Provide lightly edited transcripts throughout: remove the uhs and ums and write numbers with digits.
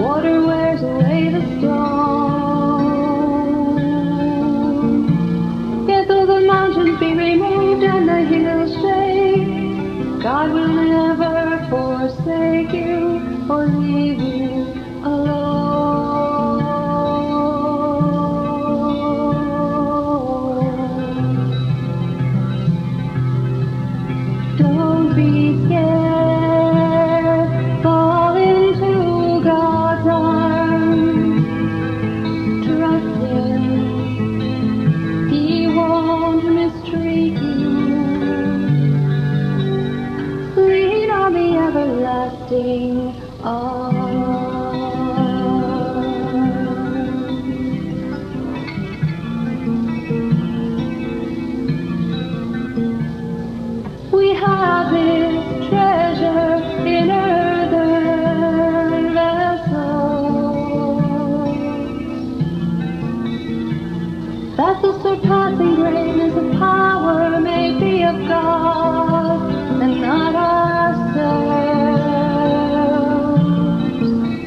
Water wears away the stone. Yet though the mountains be removed and the hills shake, God will never forsake you or leave you alone. Don't be scared, fall into God's arms. Trust Him, He won't mistreat you. Lean on the everlasting arms. We have His treasure in earthen vessels, that the surpassing greatness of power may be of God and not ourselves.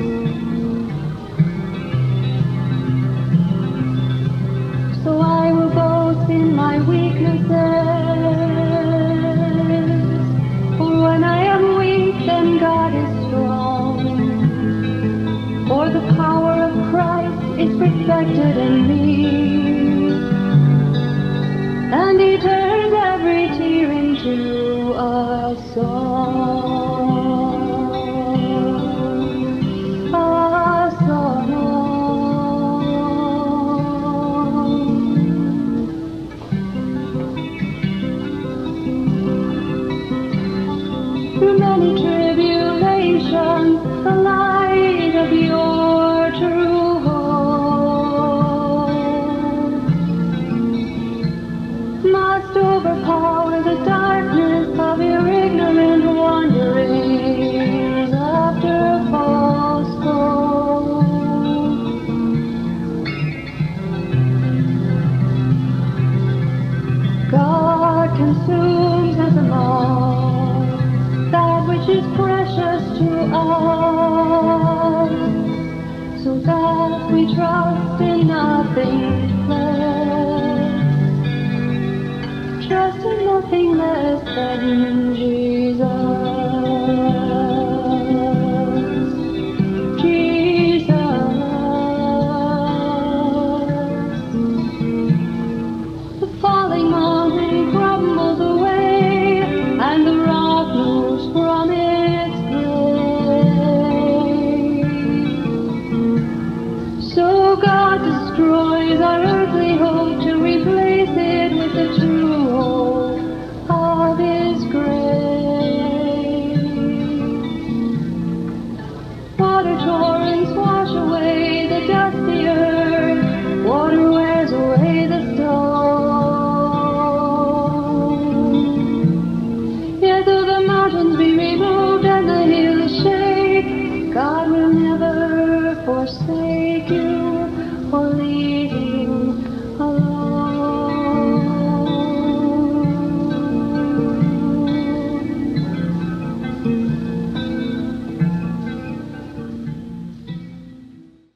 So I will boast in my weaknesses, for when I am weak, then God is strong. For the power of Christ is reflected in me, and He turns every tear into a song. A song. Through many tribulations, the light of your true hope must overpower the darkness of your ignorant wanderings after false hope. God consumes as a moth that which is precious to us, so that we trust in nothing less. Trust in nothing less than Jesus.